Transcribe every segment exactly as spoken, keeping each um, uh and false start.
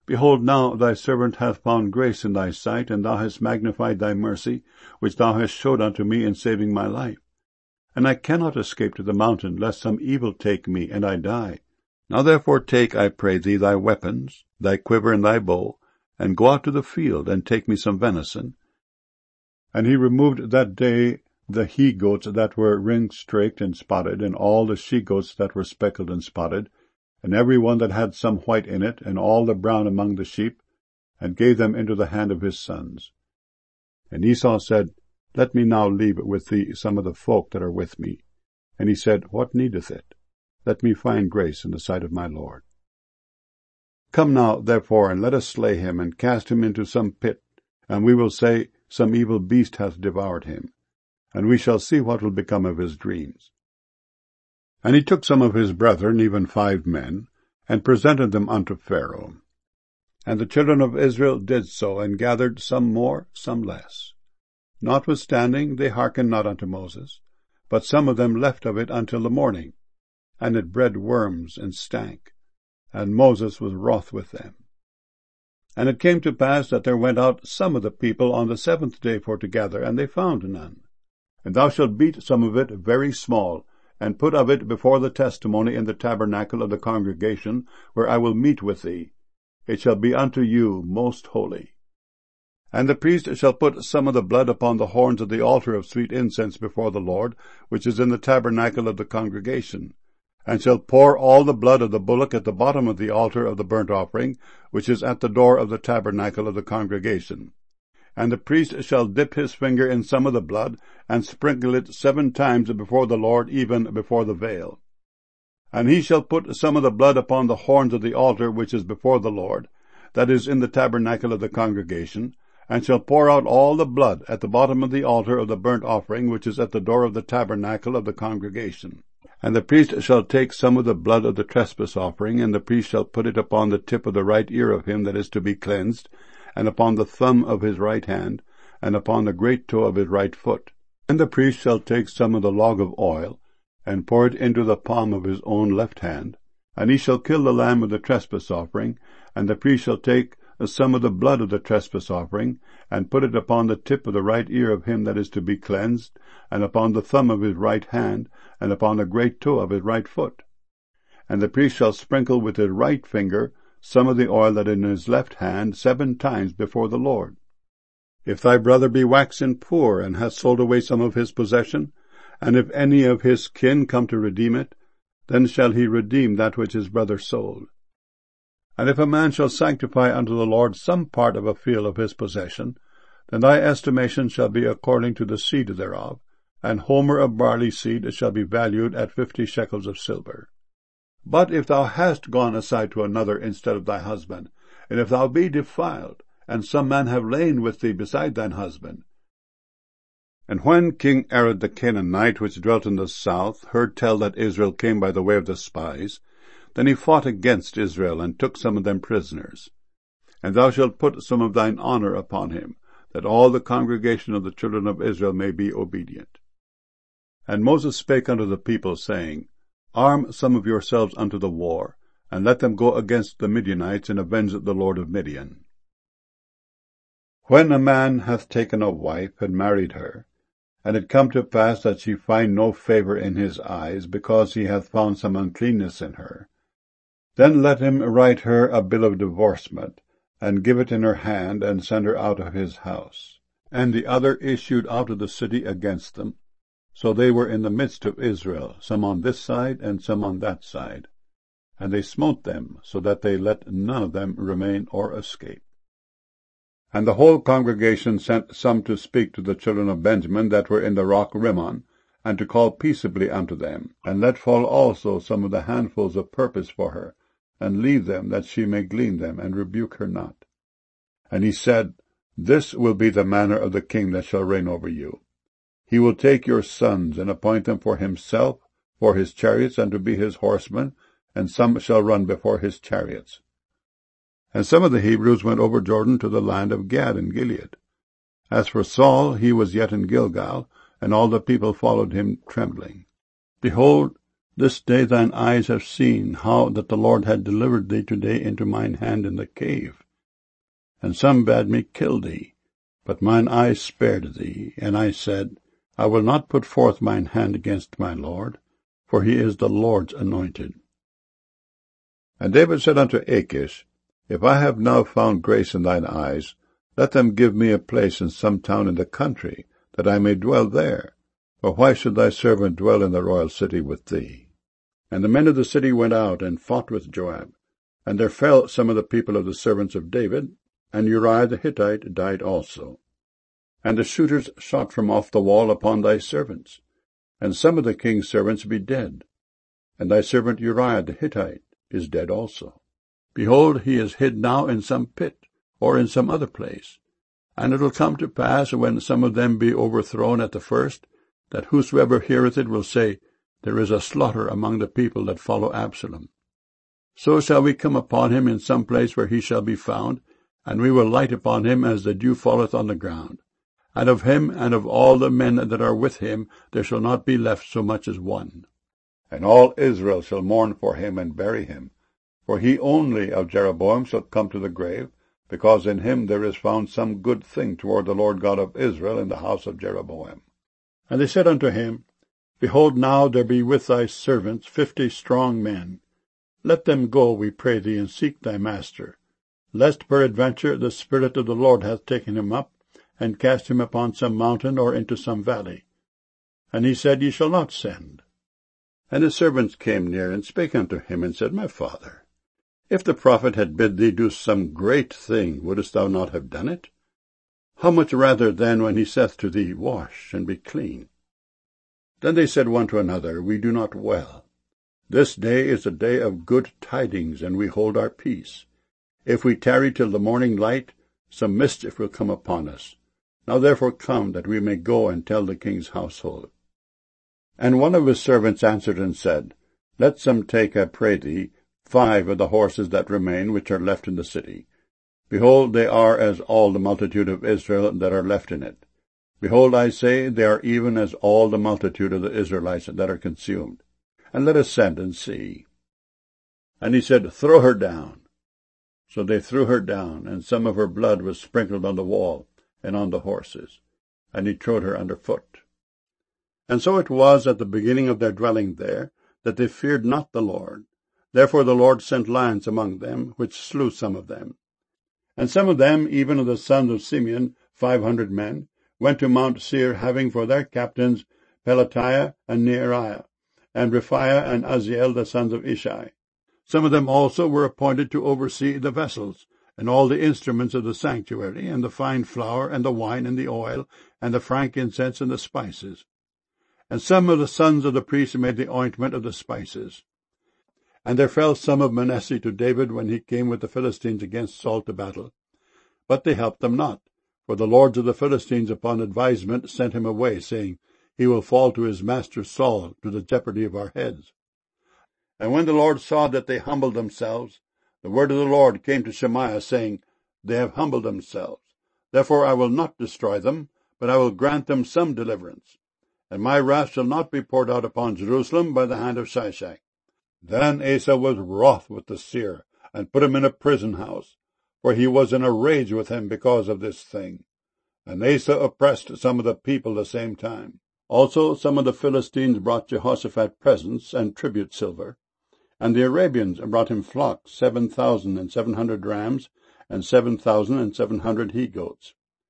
Behold, now thy servant hath found grace in thy sight, and thou hast magnified thy mercy, which thou hast showed unto me in saving my life. And I cannot escape to the mountain, lest some evil take me, and I die. Now therefore take, I pray thee, thy weapons, thy quiver and thy bow, and go out to the field, and take me some venison. And he removed that day the he-goats that were ring-straked and spotted, and all the she-goats that were speckled and spotted, and every one that had some white in it, and all the brown among the sheep, and gave them into the hand of his sons. And Esau said, Let me now leave with thee some of the folk that are with me. And he said, What needeth it? Let me find grace in the sight of my Lord. Come now, therefore, and let us slay him, and cast him into some pit, and we will say, Some evil beast hath devoured him, and we shall see what will become of his dreams. And he took some of his brethren, even five men, and presented them unto Pharaoh. And the children of Israel did so, and gathered some more, some less. Notwithstanding, they hearkened not unto Moses, but some of them left of it until the morning, and it bred worms and stank, and Moses was wroth with them. And it came to pass that there went out some of the people on the seventh day for to gather, and they found none. And thou shalt beat some of it very small, and put of it before the testimony in the tabernacle of the congregation, where I will meet with thee. It shall be unto you most holy. And the priest shall put some of the blood upon the horns of the altar of sweet incense before the Lord, which is in the tabernacle of the congregation, and shall pour all the blood of the bullock at the bottom of the altar of the burnt offering, which is at the door of the tabernacle of the congregation. And the priest shall dip his finger in some of the blood, and sprinkle it seven times before the Lord, even before the veil. And he shall put some of the blood upon the horns of the altar which is before the Lord, that is in the tabernacle of the congregation, and shall pour out all the blood at the bottom of the altar of the burnt offering which is at the door of the tabernacle of the congregation. And the priest shall take some of the blood of the trespass offering, and the priest shall put it upon the tip of the right ear of him that is to be cleansed, and upon the thumb of his right hand, and upon the great toe of his right foot. And the priest shall take some of the log of oil, and pour it into the palm of his own left hand, and he shall kill the lamb of the trespass offering, and the priest shall take some of the blood of the trespass offering, and put it upon the tip of the right ear of him that is to be cleansed, and upon the thumb of his right hand, and upon the great toe of his right foot. And the priest shall sprinkle with his right finger some of the oil that is in his left hand seven times before the Lord. If thy brother be waxen poor, and hath sold away some of his possession, and if any of his kin come to redeem it, then shall he redeem that which his brother sold. And if a man shall sanctify unto the Lord some part of a field of his possession, then thy estimation shall be according to the seed thereof, and homer of barley seed shall be valued at fifty shekels of silver. But if thou hast gone aside to another instead of thy husband, and if thou be defiled, and some man have lain with thee beside thine husband. And when King Arad the Canaanite, which dwelt in the south, heard tell that Israel came by the way of the spies, then he fought against Israel, and took some of them prisoners. And thou shalt put some of thine honor upon him, that all the congregation of the children of Israel may be obedient. And Moses spake unto the people, saying, Arm some of yourselves unto the war, and let them go against the Midianites, and avenge the Lord of Midian. When a man hath taken a wife, and married her, and it come to pass that she find no favour in his eyes, because he hath found some uncleanness in her, then let him write her a bill of divorcement, and give it in her hand, and send her out of his house. And the other issued out of the city against them. So they were in the midst of Israel, some on this side, and some on that side. And they smote them, so that they let none of them remain or escape. And the whole congregation sent some to speak to the children of Benjamin that were in the rock Rimmon, and to call peaceably unto them, and let fall also some of the handfuls of purpose for her, and leave them, that she may glean them, and rebuke her not. And he said, This will be the manner of the king that shall reign over you. He will take your sons, and appoint them for himself, for his chariots, and to be his horsemen, and some shall run before his chariots. And some of the Hebrews went over Jordan to the land of Gad and Gilead. As for Saul, he was yet in Gilgal, and all the people followed him trembling. Behold, This day thine eyes have seen how that the Lord had delivered thee today into mine hand in the cave. And some bade me kill thee, but mine eyes spared thee, and I said, I will not put forth mine hand against my Lord, for he is the Lord's anointed. And David said unto Achish, If I have now found grace in thine eyes, let them give me a place in some town in the country, that I may dwell there. For why should thy servant dwell in the royal city with thee? And the men of the city went out and fought with Joab. And there fell some of the people of the servants of David, and Uriah the Hittite died also. And the shooters shot from off the wall upon thy servants, and some of the king's servants be dead. And thy servant Uriah the Hittite is dead also. Behold, he is hid now in some pit, or in some other place. And it will come to pass, when some of them be overthrown at the first, that whosoever heareth it will say, There is a slaughter among the people that follow Absalom. So shall we come upon him in some place where he shall be found, and we will light upon him as the dew falleth on the ground. And of him and of all the men that are with him there shall not be left so much as one. And all Israel shall mourn for him and bury him. For he only of Jeroboam shall come to the grave, because in him there is found some good thing toward the Lord God of Israel in the house of Jeroboam. And they said unto him, Behold, now there be with thy servants fifty strong men. Let them go, we pray thee, and seek thy master, lest peradventure the Spirit of the Lord hath taken him up, and cast him upon some mountain or into some valley. And he said, Ye shall not send. And his servants came near, and spake unto him, and said, My father, if the prophet had bid thee do some great thing, wouldest thou not have done it? How much rather then when he saith to thee, Wash, and be clean? Then they said one to another, We do not well. This day is a day of good tidings, and we hold our peace. If we tarry till the morning light, some mischief will come upon us. Now therefore come, that we may go and tell the king's household. And one of his servants answered and said, Let some take, I pray thee, five of the horses that remain, which are left in the city. Behold, they are as all the multitude of Israel that are left in it. Behold, I say, they are even as all the multitude of the Israelites that are consumed. And let us send and see. And he said, Throw her down. So they threw her down, and some of her blood was sprinkled on the wall and on the horses, and he trode her under foot. And so it was at the beginning of their dwelling there, that they feared not the Lord. Therefore the Lord sent lions among them, which slew some of them. And some of them, even of the sons of Simeon, five hundred men, went to Mount Seir, having for their captains Pelatiah and Neariah, and Rephaiah and Aziel, the sons of Ishai. Some of them also were appointed to oversee the vessels, and all the instruments of the sanctuary, and the fine flour, and the wine, and the oil, and the frankincense, and the spices. And some of the sons of the priests made the ointment of the spices. And there fell some of Manasseh to David when he came with the Philistines against Saul to battle. But they helped them not, for the lords of the Philistines upon advisement sent him away, saying, He will fall to his master Saul, to the jeopardy of our heads. And when the Lord saw that they humbled themselves, the word of the Lord came to Shemaiah, saying, They have humbled themselves. Therefore I will not destroy them, but I will grant them some deliverance. And my wrath shall not be poured out upon Jerusalem by the hand of Shishak. Then Asa was wroth with the seer, and put him in a prison house, for he was in a rage with him because of this thing. And Asa oppressed some of the people the same time. Also some of the Philistines brought Jehoshaphat presents and tribute silver. And the Arabians brought him flocks, seven thousand and seven hundred rams, and seven thousand and seven hundred he-goats.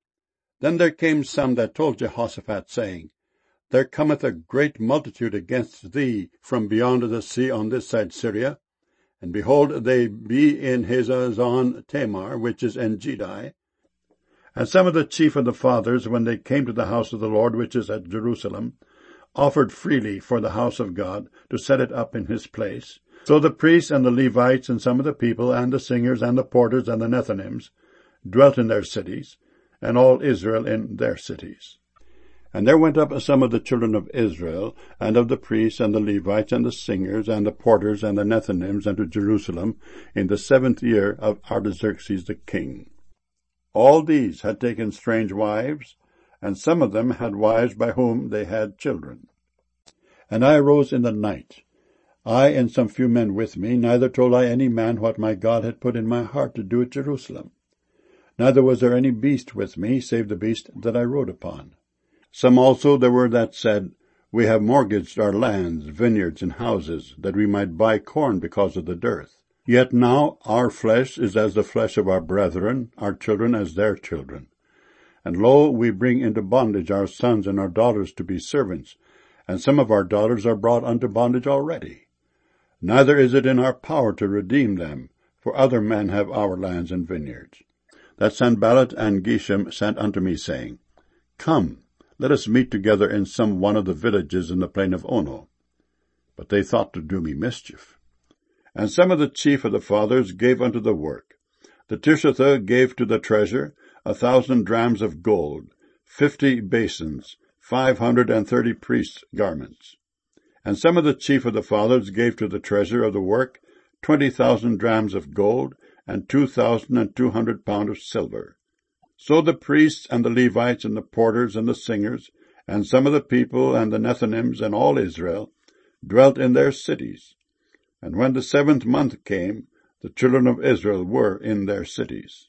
Then there came some that told Jehoshaphat, saying, There cometh a great multitude against thee from beyond the sea on this side Syria. And behold, they be in Hazazon Tamar, which is En-gedi. And some of the chief of the fathers, when they came to the house of the Lord, which is at Jerusalem, offered freely for the house of God, to set it up in his place. So the priests and the Levites and some of the people, and the singers and the porters and the Nethinims, dwelt in their cities, and all Israel in their cities. And there went up some of the children of Israel, and of the priests and the Levites and the singers and the porters and the Nethinims unto Jerusalem in the seventh year of Artaxerxes the king. All these had taken strange wives, and some of them had wives by whom they had children. And I arose in the night, I and some few men with me, neither told I any man what my God had put in my heart to do at Jerusalem. Neither was there any beast with me, save the beast that I rode upon. Some also there were that said, We have mortgaged our lands, vineyards, and houses, that we might buy corn because of the dearth. Yet now our flesh is as the flesh of our brethren, our children as their children. And lo, we bring into bondage our sons and our daughters to be servants, and some of our daughters are brought unto bondage already. Neither is it in our power to redeem them, for other men have our lands and vineyards. That Sanballat and Geshem sent unto me, saying, Come, let us meet together in some one of the villages in the plain of Ono. But they thought to do me mischief. And some of the chief of the fathers gave unto the work. The Tirshatha gave to the treasure a thousand drams of gold, fifty basins, five hundred and thirty priests' garments. And some of the chief of the fathers gave to the treasure of the work twenty thousand drams of gold, and two thousand and two hundred pound of silver. So the priests and the Levites and the porters and the singers, and some of the people and the Nethinims and all Israel, dwelt in their cities. And when the seventh month came, the children of Israel were in their cities.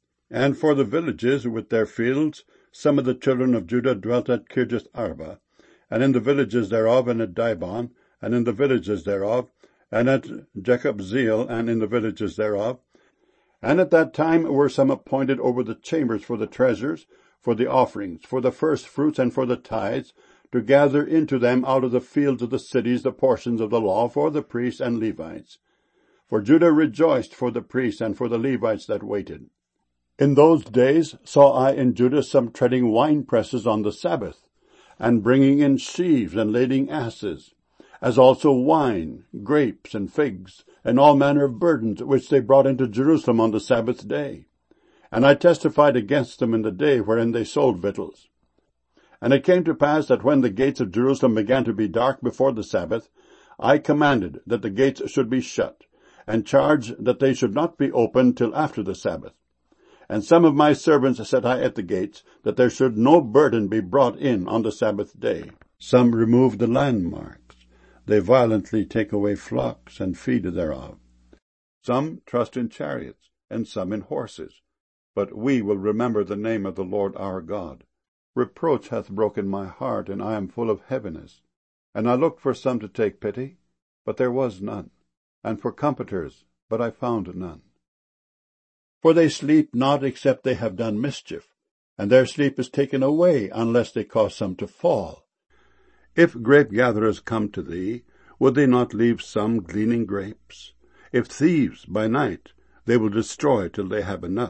And for the villages with their fields, some of the children of Judah dwelt at Kirjath Arba, and in the villages thereof, and at Dibon, and in the villages thereof, and at Jekabzeel, and in the villages thereof. And at that time were some appointed over the chambers for the treasures, for the offerings, for the first fruits, and for the tithes, to gather into them out of the fields of the cities the portions of the law for the priests and Levites. For Judah rejoiced for the priests and for the Levites that waited. In those days saw I in Judah some treading wine presses on the Sabbath, and bringing in sheaves and lading asses, as also wine, grapes, and figs, and all manner of burdens, which they brought into Jerusalem on the Sabbath day. And I testified against them in the day wherein they sold victuals. And it came to pass that when the gates of Jerusalem began to be dark before the Sabbath, I commanded that the gates should be shut, and charged that they should not be opened till after the Sabbath. And some of my servants set I at the gates, that there should no burden be brought in on the Sabbath day. Some remove the landmarks. They violently take away flocks and feed thereof. Some trust in chariots, and some in horses. But we will remember the name of the Lord our God. Reproach hath broken my heart, and I am full of heaviness. And I looked for some to take pity, but there was none, and for comforters, but I found none. For they sleep not except they have done mischief, and their sleep is taken away unless they cause some to fall. If grape-gatherers come to thee, would they not leave some gleaning grapes? If thieves by night, they will destroy till they have enough.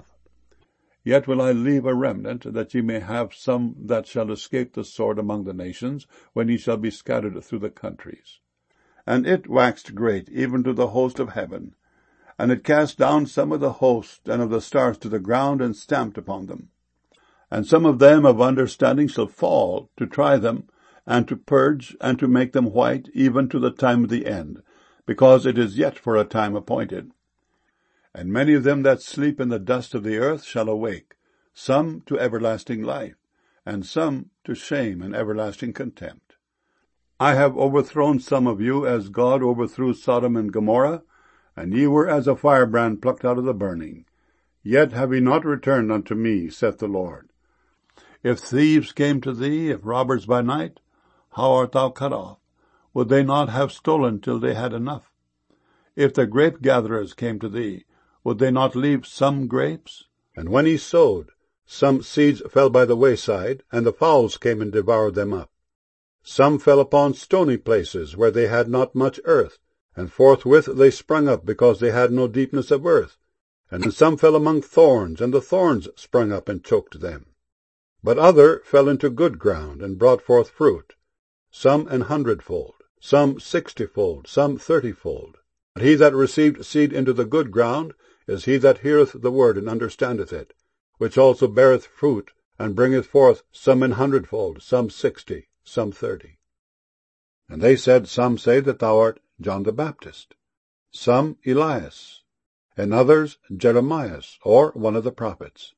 Yet will I leave a remnant, that ye may have some that shall escape the sword among the nations, when ye shall be scattered through the countries. And it waxed great, even to the host of heaven. And it cast down some of the host and of the stars to the ground, and stamped upon them. And some of them of understanding shall fall, to try them, and to purge, and to make them white, even to the time of the end, because it is yet for a time appointed. And many of them that sleep in the dust of the earth shall awake, some to everlasting life, and some to shame and everlasting contempt. I have overthrown some of you, as God overthrew Sodom and Gomorrah, and ye were as a firebrand plucked out of the burning. Yet have ye not returned unto me, saith the Lord. If thieves came to thee, if robbers by night, how art thou cut off? Would they not have stolen till they had enough? If the grape-gatherers came to thee, would they not leave some grapes? And when he sowed, some seeds fell by the wayside, and the fowls came and devoured them up. Some fell upon stony places, where they had not much earth, and forthwith they sprung up, because they had no deepness of earth. And some fell among thorns, and the thorns sprung up and choked them. But other fell into good ground, and brought forth fruit, some an hundredfold, some sixtyfold, some thirtyfold. But he that received seed into the good ground is he that heareth the word, and understandeth it, which also beareth fruit, and bringeth forth some an hundredfold, some sixty, some thirty. And they said, Some say that thou art John the Baptist, some Elias, and others Jeremias, or one of the prophets.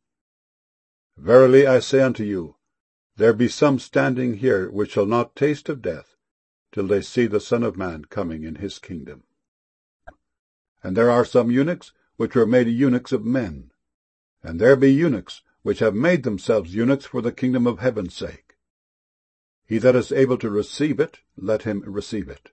Verily I say unto you, there be some standing here which shall not taste of death, till they see the Son of Man coming in his kingdom. And there are some eunuchs which were made eunuchs of men, and there be eunuchs which have made themselves eunuchs for the kingdom of heaven's sake. He that is able to receive it, let him receive it.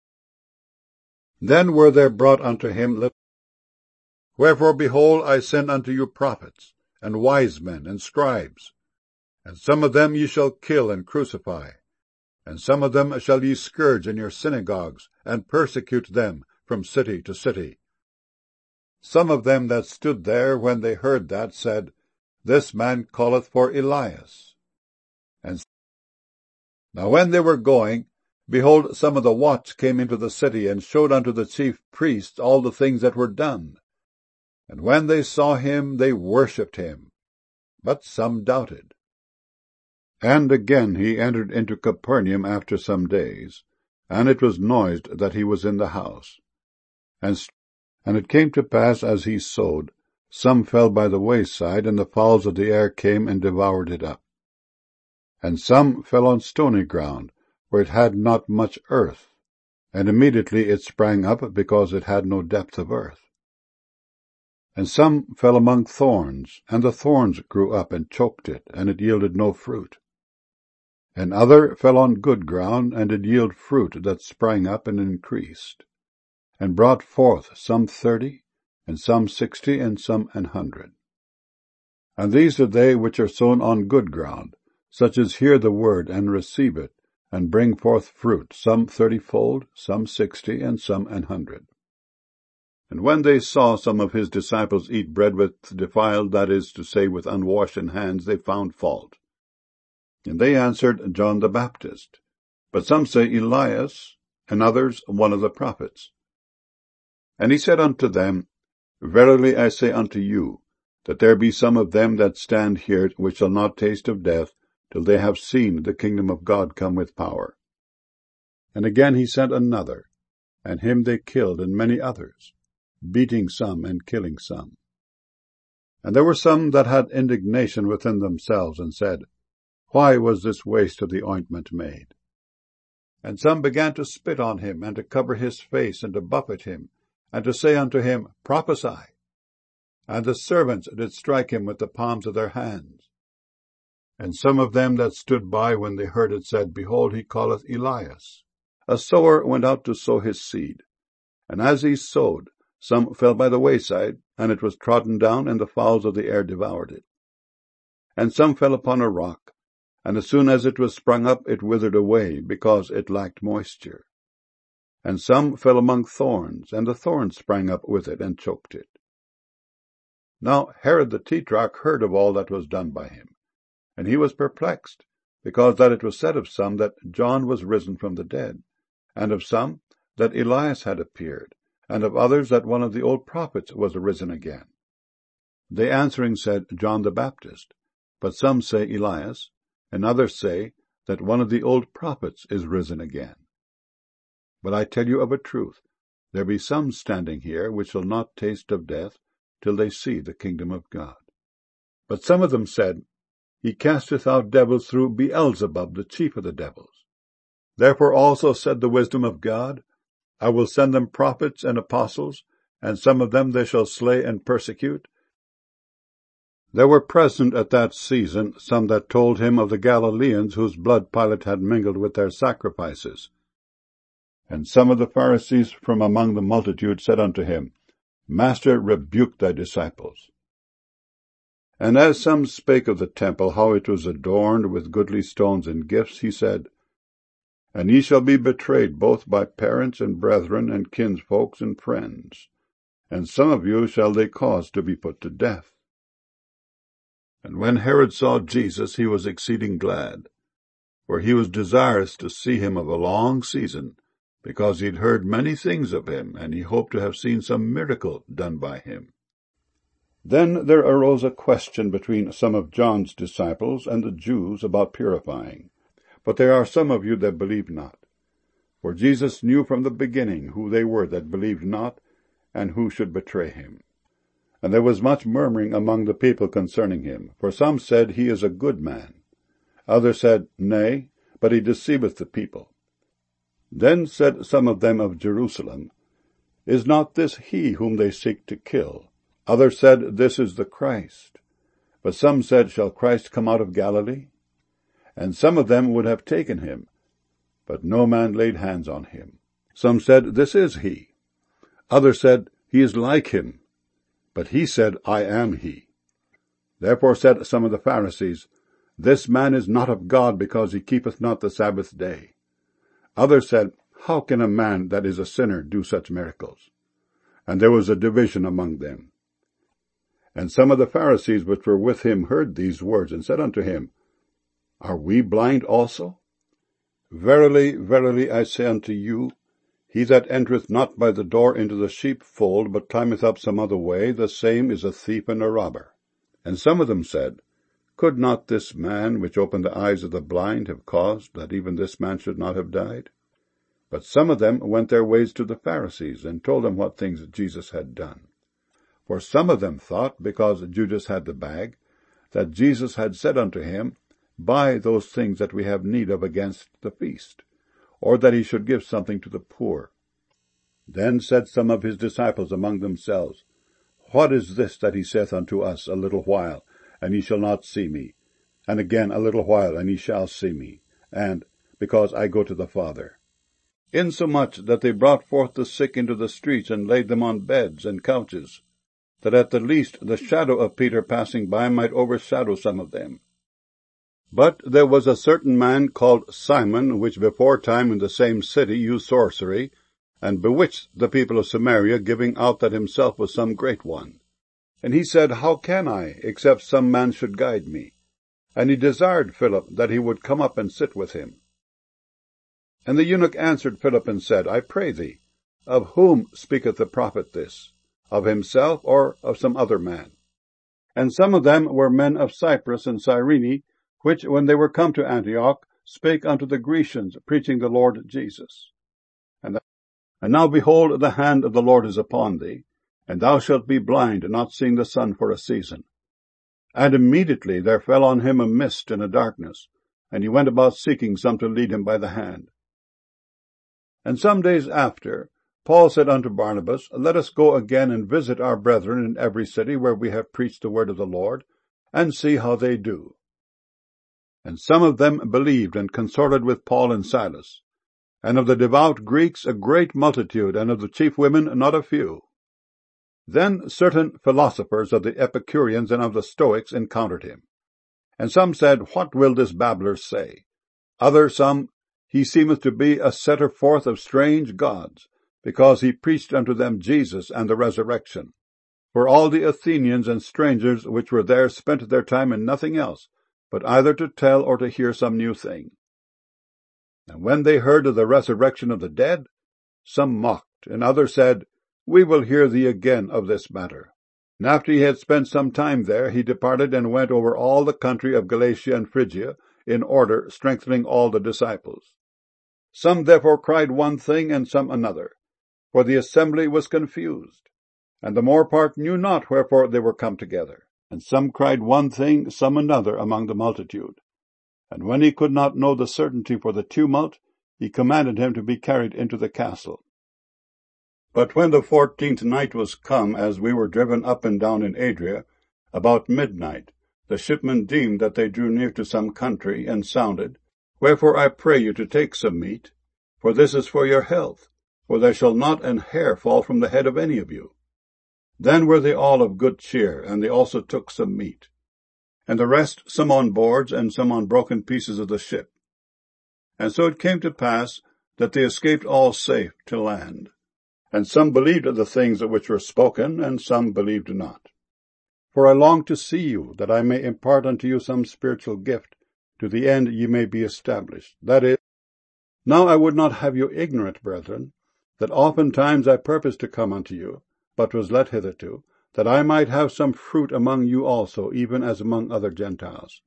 Then were there brought unto him. Wherefore, behold, I send unto you prophets, and wise men, and scribes. And some of them ye shall kill and crucify, and some of them shall ye scourge in your synagogues, and persecute them from city to city. Some of them that stood there, when they heard that, said, This man calleth for Elias. And now when they were going, behold, some of the watch came into the city, and showed unto the chief priests all the things that were done. And when they saw him, they worshipped him. But some doubted. And again he entered into Capernaum after some days, and it was noised that he was in the house. And, and it came to pass, as he sowed, some fell by the wayside, and the fowls of the air came and devoured it up. And some fell on stony ground, where it had not much earth, and immediately it sprang up, because it had no depth of earth. And some fell among thorns, and the thorns grew up and choked it, and it yielded no fruit. And other fell on good ground, and did yield fruit that sprang up and increased, and brought forth some thirty, and some sixty, and some an hundred. And these are they which are sown on good ground, such as hear the word, and receive it, and bring forth fruit, some thirtyfold, some sixty, and some an hundred. And when they saw some of his disciples eat bread with defiled, that is to say, with unwashed hands, they found fault. And they answered, John the Baptist. But some say Elias, and others one of the prophets. And he said unto them, Verily I say unto you, that there be some of them that stand here which shall not taste of death, till they have seen the kingdom of God come with power. And again he sent another, and him they killed, and many others, beating some and killing some. And there were some that had indignation within themselves, and said, Why was this waste of the ointment made? And some began to spit on him, and to cover his face, and to buffet him, and to say unto him, Prophesy. And the servants did strike him with the palms of their hands. And some of them that stood by, when they heard it, said, Behold, he calleth Elias. A sower went out to sow his seed. And as he sowed, some fell by the wayside, and it was trodden down, and the fowls of the air devoured it. And some fell upon a rock, and as soon as it was sprung up, it withered away, because it lacked moisture. And some fell among thorns, and the thorns sprang up with it, and choked it. Now Herod the Tetrarch heard of all that was done by him, and he was perplexed, because that it was said of some that John was risen from the dead, and of some that Elias had appeared, and of others that one of the old prophets was arisen again. They answering said, John the Baptist. But some say Elias, and others say that one of the old prophets is risen again. But I tell you of a truth, there be some standing here which shall not taste of death, till they see the kingdom of God. But some of them said, He casteth out devils through Beelzebub, the chief of the devils. Therefore also said the wisdom of God, I will send them prophets and apostles, and some of them they shall slay and persecute. There were present at that season some that told him of the Galileans, whose blood Pilate had mingled with their sacrifices. And some of the Pharisees from among the multitude said unto him, Master, rebuke thy disciples. And as some spake of the temple, how it was adorned with goodly stones and gifts, he said, And ye shall be betrayed both by parents and brethren and kinsfolks and friends, and some of you shall they cause to be put to death. And when Herod saw Jesus, he was exceeding glad, for he was desirous to see him of a long season, because he had heard many things of him, and he hoped to have seen some miracle done by him. Then there arose a question between some of John's disciples and the Jews about purifying. But there are some of you that believe not. For Jesus knew from the beginning who they were that believed not, and who should betray him. And there was much murmuring among the people concerning him. For some said, He is a good man. Others said, Nay, but he deceiveth the people. Then said some of them of Jerusalem, Is not this he whom they seek to kill? Others said, This is the Christ. But some said, Shall Christ come out of Galilee? And some of them would have taken him, but no man laid hands on him. Some said, This is he. Others said, He is like him. But he said, I am he. Therefore said some of the Pharisees, This man is not of God, because he keepeth not the Sabbath day. Others said, How can a man that is a sinner do such miracles? And there was a division among them. And some of the Pharisees which were with him heard these words, and said unto him, Are we blind also? Verily, verily, I say unto you, he that entereth not by the door into the sheepfold, but climbeth up some other way, the same is a thief and a robber. And some of them said, Could not this man, which opened the eyes of the blind, have caused that even this man should not have died? But some of them went their ways to the Pharisees, and told them what things Jesus had done. For some of them thought, because Judas had the bag, that Jesus had said unto him, Buy those things that we have need of against the feast, or that he should give something to the poor. Then said some of his disciples among themselves, What is this that he saith unto us, A little while, and ye shall not see me, and again a little while, and ye shall see me, and, Because I go to the Father? Insomuch that they brought forth the sick into the streets, and laid them on beds and couches, that at the least the shadow of Peter passing by might overshadow some of them. But there was a certain man called Simon, which before time in the same city used sorcery, and bewitched the people of Samaria, giving out that himself was some great one. And he said, How can I, except some man should guide me? And he desired Philip that he would come up and sit with him. And the eunuch answered Philip and said, I pray thee, of whom speaketh the prophet this? Of himself, or of some other man? And some of them were men of Cyprus and Cyrene, which, when they were come to Antioch, spake unto the Grecians, preaching the Lord Jesus. And, the, and now, behold, the hand of the Lord is upon thee, and thou shalt be blind, not seeing the sun for a season. And immediately there fell on him a mist and a darkness, and he went about seeking some to lead him by the hand. And some days after, Paul said unto Barnabas, Let us go again and visit our brethren in every city where we have preached the word of the Lord, and see how they do. And some of them believed, and consorted with Paul and Silas, and of the devout Greeks a great multitude, and of the chief women not a few. Then certain philosophers of the Epicureans and of the Stoics encountered him. And some said, What will this babbler say? Others some, He seemeth to be a setter forth of strange gods, because he preached unto them Jesus and the resurrection. For all the Athenians and strangers which were there spent their time in nothing else, but either to tell or to hear some new thing. And when they heard of the resurrection of the dead, some mocked, and others said, We will hear thee again of this matter. And after he had spent some time there, he departed and went over all the country of Galatia and Phrygia, in order, strengthening all the disciples. Some therefore cried one thing, and some another, for the assembly was confused, and the more part knew not wherefore they were come together. And some cried one thing, some another among the multitude. And when he could not know the certainty for the tumult, he commanded him to be carried into the castle. But when the fourteenth night was come, as we were driven up and down in Adria, about midnight, the shipmen deemed that they drew near to some country, and sounded, Wherefore I pray you to take some meat, for this is for your health, for there shall not an hair fall from the head of any of you. Then were they all of good cheer, and they also took some meat. And the rest some on boards, and some on broken pieces of the ship. And so it came to pass that they escaped all safe to land. And some believed of the things which were spoken, and some believed not. For I long to see you, that I may impart unto you some spiritual gift, to the end ye may be established. That is, now I would not have you ignorant, brethren, that oftentimes I purposed to come unto you, but was let hitherto, that I might have some fruit among you also, even as among other Gentiles.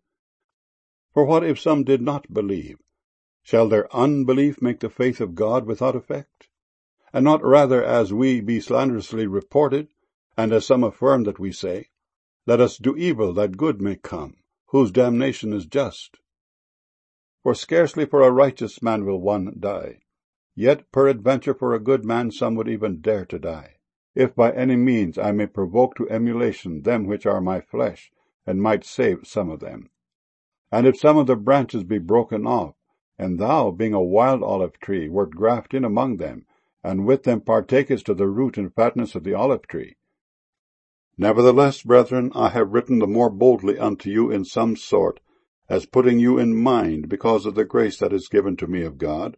For what if some did not believe? Shall their unbelief make the faith of God without effect? And not rather as we be slanderously reported, and as some affirm that we say, Let us do evil that good may come, whose damnation is just. For scarcely for a righteous man will one die, Yet peradventure for a good man some would even dare to die, if by any means I may provoke to emulation them which are my flesh, and might save some of them. And if some of the branches be broken off, and thou, being a wild olive tree, wert grafted in among them, and with them partakest of the root and fatness of the olive tree. Nevertheless, brethren, I have written the more boldly unto you in some sort, as putting you in mind, because of the grace that is given to me of God.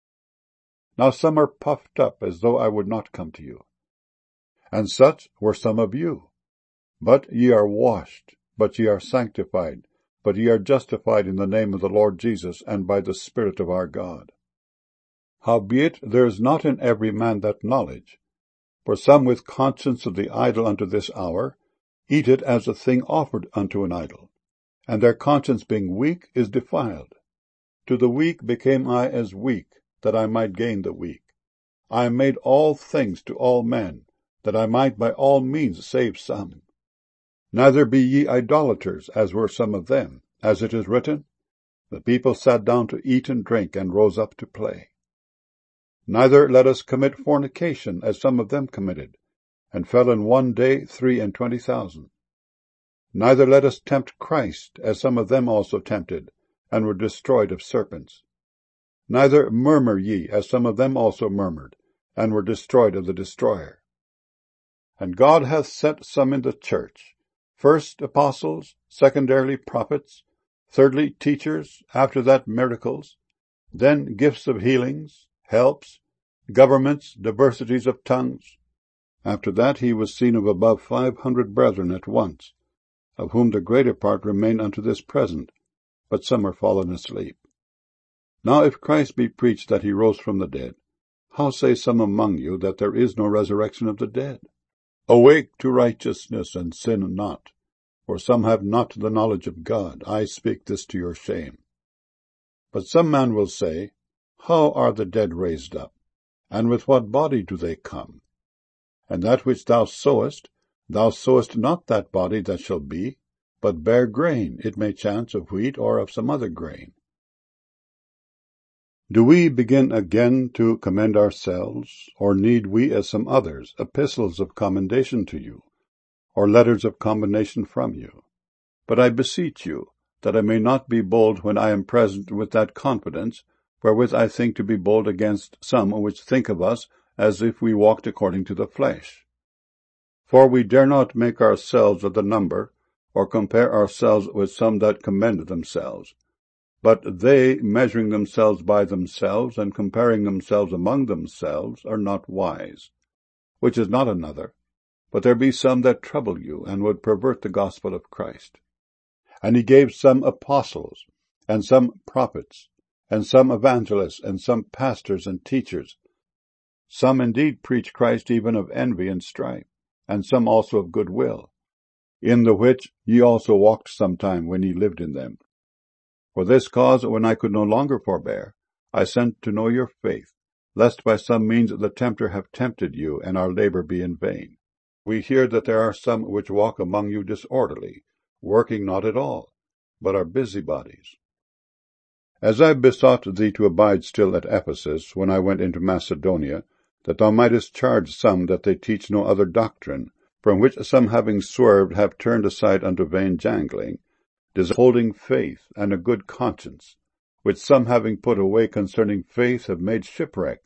Now some are puffed up, as though I would not come to you. And such were some of you. But ye are washed, but ye are sanctified, but ye are justified in the name of the Lord Jesus, and by the Spirit of our God. Howbeit there is not in every man that knowledge. For some with conscience of the idol unto this hour eat it as a thing offered unto an idol, and their conscience being weak is defiled. To the weak became I as weak, that I might gain the weak. I am made all things to all men, that I might by all means save some. Neither be ye idolaters, as were some of them, as it is written, The people sat down to eat and drink, and rose up to play. Neither let us commit fornication, as some of them committed, and fell in one day three and twenty thousand. Neither let us tempt Christ, as some of them also tempted, and were destroyed of serpents. Neither murmur ye, as some of them also murmured, and were destroyed of the destroyer. And God hath set some in the church, first apostles, secondarily prophets, thirdly teachers, after that miracles, then gifts of healings, helps, governments, diversities of tongues. After that he was seen of above five hundred brethren at once, of whom the greater part remain unto this present, but some are fallen asleep. Now if Christ be preached that he rose from the dead, how say some among you that there is no resurrection of the dead? Awake to righteousness, and sin not, for some have not the knowledge of God. I speak this to your shame. But some man will say, How are the dead raised up? And with what body do they come? And that which thou sowest, thou sowest not that body that shall be, but bare grain, it may chance of wheat or of some other grain. Do we begin again to commend ourselves, or need we, as some others, epistles of commendation to you, or letters of commendation from you? But I beseech you, that I may not be bold when I am present with that confidence, wherewith I think to be bold against some which think of us as if we walked according to the flesh. For we dare not make ourselves of the number, or compare ourselves with some that commend themselves. But they, measuring themselves by themselves, and comparing themselves among themselves, are not wise. Which is not another, but there be some that trouble you, and would pervert the gospel of Christ. And he gave some apostles, and some prophets, and some evangelists, and some pastors and teachers. Some indeed preach Christ even of envy and strife, and some also of good will, in the which ye also walked sometime when ye lived in them. For this cause, when I could no longer forbear, I sent to know your faith, lest by some means the tempter have tempted you, and our labor be in vain. We hear that there are some which walk among you disorderly, working not at all, but are busybodies. As I besought thee to abide still at Ephesus, when I went into Macedonia, that thou mightest charge some that they teach no other doctrine, from which some having swerved have turned aside unto vain jangling, holding faith and a good conscience, which some having put away concerning faith have made shipwreck.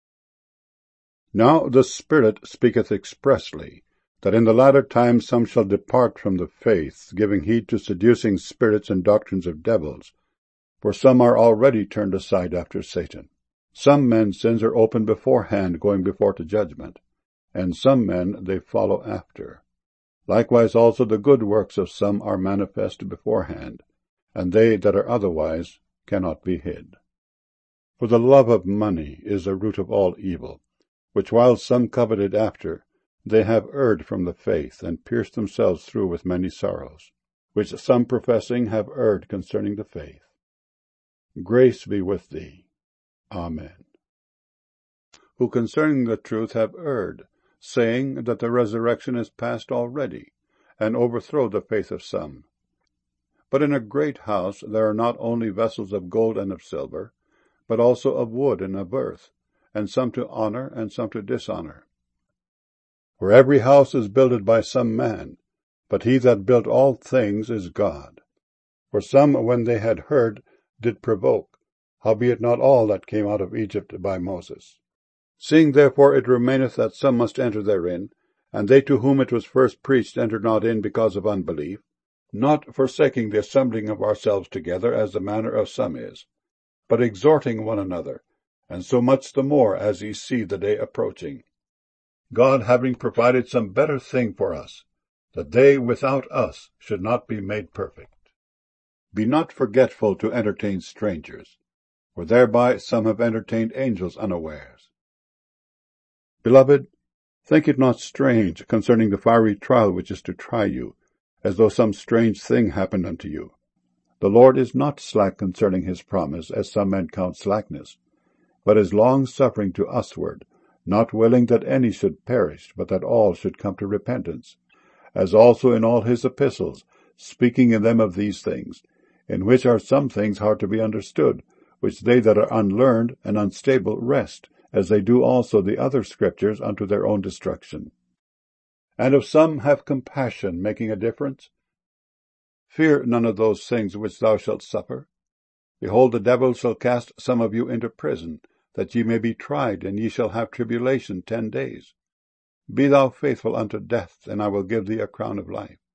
Now the Spirit speaketh expressly, that in the latter times some shall depart from the faith, giving heed to seducing spirits and doctrines of devils. For some are already turned aside after Satan. Some men's sins are open beforehand, going before to judgment, and some men they follow after. Likewise also the good works of some are manifest beforehand, and they that are otherwise cannot be hid. For the love of money is the root of all evil, which while some coveted after, they have erred from the faith, and pierced themselves through with many sorrows, which some professing have erred concerning the faith. Grace be with thee. Amen. Who concerning the truth have erred, saying that the resurrection is past already, and overthrow the faith of some. But in a great house there are not only vessels of gold and of silver, but also of wood and of earth, and some to honour, and some to dishonour. For every house is builded by some man, but he that built all things is God. For some, when they had heard, did provoke, howbeit not all that came out of Egypt by Moses. Seeing therefore it remaineth that some must enter therein, and they to whom it was first preached entered not in because of unbelief, not forsaking the assembling of ourselves together, as the manner of some is, but exhorting one another, and so much the more as ye see the day approaching. God having provided some better thing for us, that they without us should not be made perfect. Be not forgetful to entertain strangers, for thereby some have entertained angels unawares. Beloved, think it not strange concerning the fiery trial which is to try you, as though some strange thing happened unto you. The Lord is not slack concerning his promise, as some men count slackness, but is long-suffering to usward, not willing that any should perish, but that all should come to repentance, as also in all his epistles, speaking in them of these things, in which are some things hard to be understood, which they that are unlearned and unstable wrest, as they do also the other scriptures unto their own destruction. And if some have compassion, making a difference, fear none of those things which thou shalt suffer. Behold, the devil shall cast some of you into prison, that ye may be tried, and ye shall have tribulation ten days. Be thou faithful unto death, and I will give thee a crown of life.